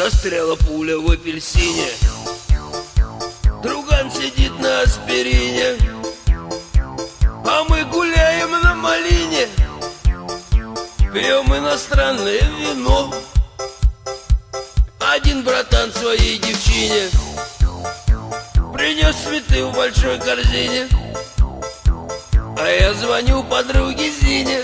Застряла пуля в апельсине, друган сидит на аспирине, а мы гуляем на малине, пьем иностранное вино. Один братан своей девчине принес цветы в большой корзине, а я звоню подруге Зине,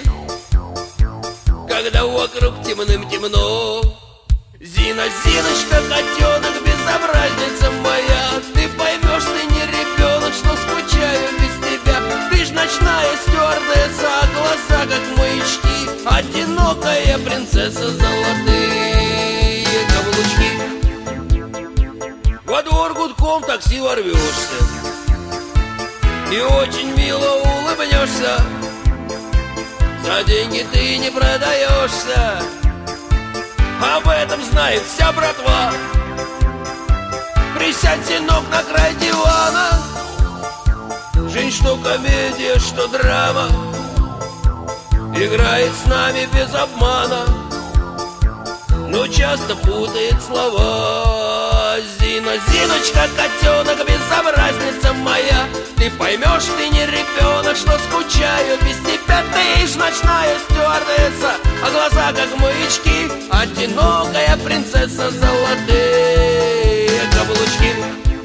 когда вокруг темным-темно. Зина, Зиночка, котенок, безобразница моя, ты поймешь, ты не ребенок, что скучаю без тебя. Ты ж ночная стюардесса, а глаза как маячки, одинокая принцесса, золотые каблучки. Во двор гудком такси ворвешься и очень мило улыбнешься. За деньги ты не продаешься, об этом знает вся братва. Присядь, сынок, на край дивана, жизнь что комедия, что драма, играет с нами без обмана, но часто путает слова. Зина, Зиночка, котенок, безобразница моя, ты поймешь, ты не ребенок, что скучаю без тебя. Ты ж ночная стюардесса, а глаза как маячки, одинокая принцесса, золотые каблучки.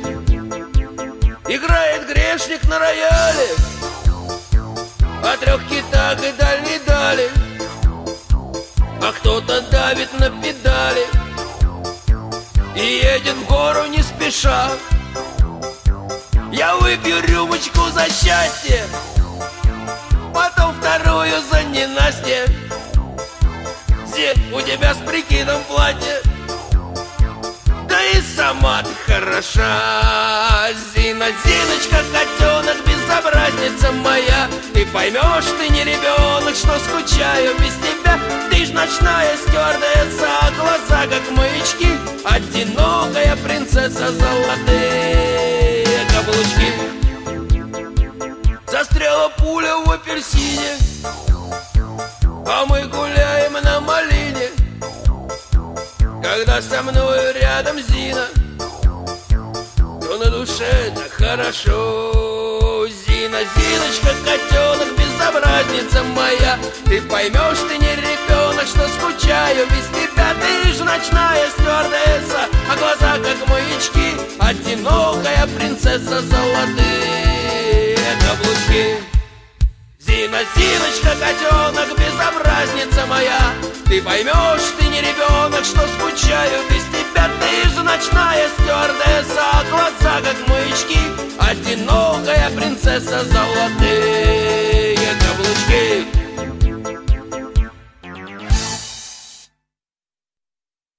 Играет грешник на рояле о 3 китах и дальней дали, а кто-то давит на педали и едет в гору не спеша. Я выпью рюмочку за счастье, потом вторую за ненастье. У тебя с прикидом платье, да и сама ты хороша. Зина, Зиночка, котенок, безобразница моя, ты поймешь, ты не ребенок, что скучаю без тебя. Ты ж ночная стюардесса, а глаза как маячки, одинокая принцесса, золотые каблучки. Застряла пуля в апельсине, а мы гуляем на малине, когда со мною рядом Зина, то на душе так хорошо. Зина, Зиночка, котенок, безобразница моя, ты поймешь, ты не ребенок, что скучаю без тебя. Ты ж ночная стюардесса, а глаза как маячки, одинокая принцесса, золотые каблучки. Зина, Зиночка, котенок, безобразница моя, ты поймешь, ты не ребенок, что скучаю без тебя. Ты же ночная стюардесса, а глаза как маячки, одинокая принцесса, золотые